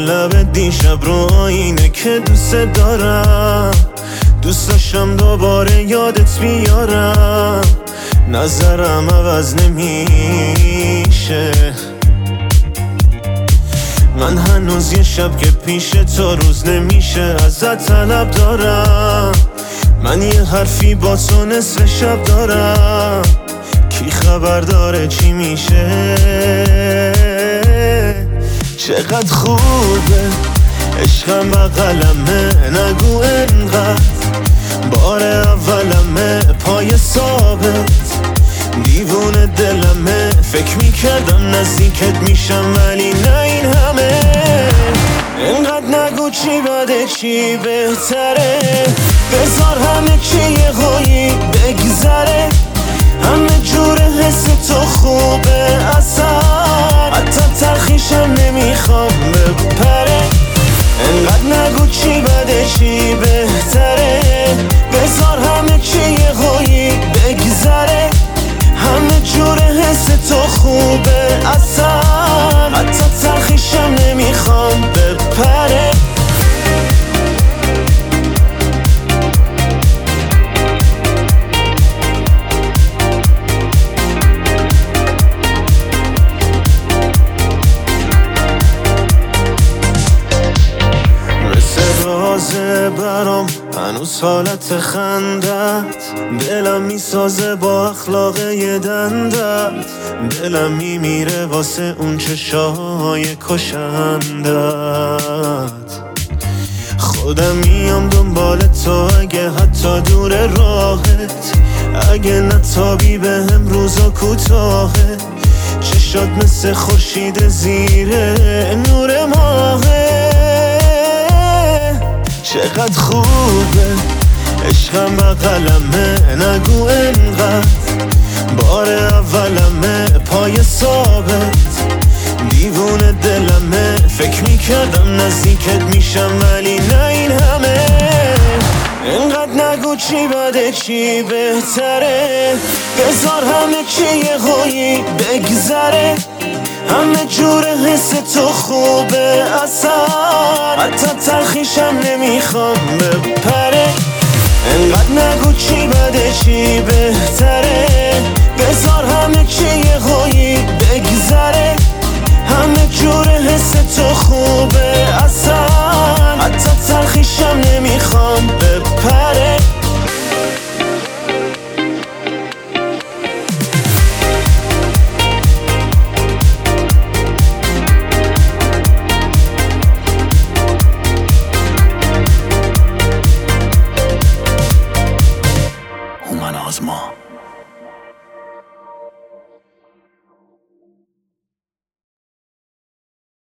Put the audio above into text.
لب دیشب رو آینه که دوست دارم، دوست داشتم دوباره یادت بیارم. نظرم عوض نمیشه، من هنوز یه شب که پیش تو روز نمیشه ازت طلب دارم. من یه حرفی با تو نصف شب دارم، کی خبر داره چی میشه؟ چقدر خوبه عشقم بغلمه، نگو انقدر بار اولمه، پای ثابت دیوونه دلمه. فکر میکردم نزدیکت میشم ولی نه این همه. انقدر نگو چی بده چی بهتره، بذار همه چی یه قوی بگذره. همه جور حس تو خوبه اصلا، حتی تلخیشم نمیخوام بپره. انقدر نگو چی بده چی بهتره، بذار همه چی یه قوی بگذره. همه جور حس تو خوبه اصلا، حتی تلخیشم نمیخوام بپره. برام هنوز حالت خندت، دلم میسازه با اخلاق یه دندت. دلم میمیره واسه اون چشای کشندت. خودم میام دنبال تو اگه حتی دور راهت، اگه نتابی به هم روزا کوتاهه. چشات مثل خورشید زیر نور ماهه. چقدر خوبه عشقم بغلمه، نگو انقدر بار اولمه، پای ثابت دیوونه دلمه. فکر میکردم نزدیکت میشم ولی نه این همه. انقدر نگو چی بده چی بهتره، بذار همه چی یه قوی بگذره. همه جور حس تو خوبه اصلا، حتی تلخیشم نمیخوام بپره. انقدر نگو چی بده چی بهتره،